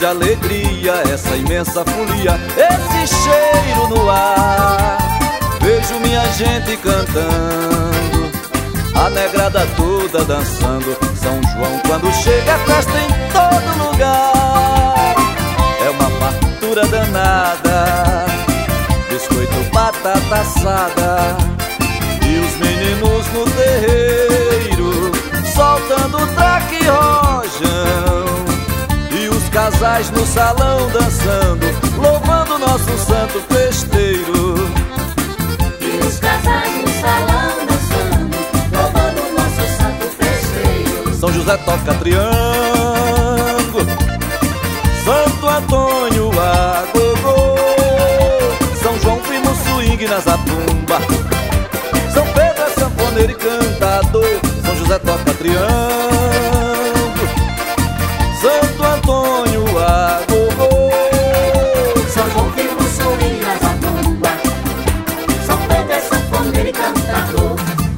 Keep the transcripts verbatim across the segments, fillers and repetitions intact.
de alegria, essa imensa folia, esse cheiro no ar. Vejo minha gente cantando, a negrada toda dançando. São João quando chega, festa em todo lugar. É uma fartura danada, biscoito, batata assada, e os meninos no terreiro soltando traque e rojão, e os casais no salão dançando, louvando nosso santo festeiro. E os casais no salão dançando, louvando nosso santo festeiro. São José toca triângulo, Santo Antônio a gogô, São João firma o swing na zabumba, São Pedro é sanfoneiro e cantador, São José toca triângulo, Santo Antônio a gogô, São João firma o swing na zabumba, São Pedro é sanfoneiro e cantador.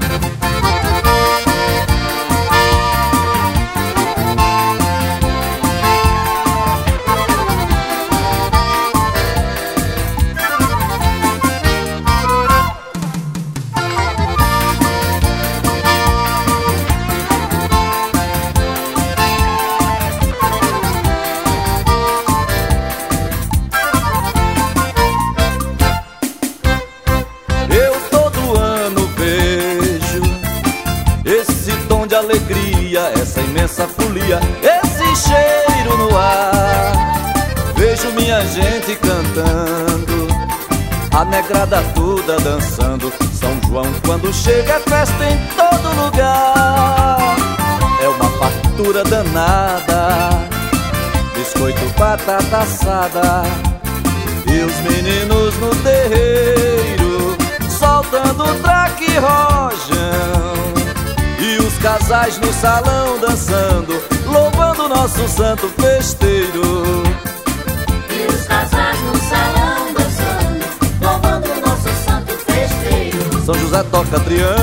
Alegria, essa imensa folia, esse cheiro no ar. Vejo minha gente cantando, a negrada toda dançando. São João quando chega, festa em todo lugar. É uma fartura danada, biscoito, batata assada, e os meninos no terreiro soltando traque e rojão, e os casais no salão dançando, louvando nosso santo festeiro. E os casais no salão dançando, louvando nosso santo festeiro. São José toca triângulo,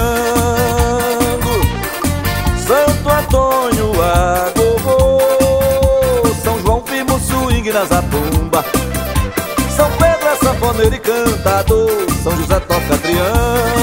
Santo Antônio a gogô, São João firma o swing na zabumba, São Pedro é sanfoneiro e cantador, São José toca triângulo,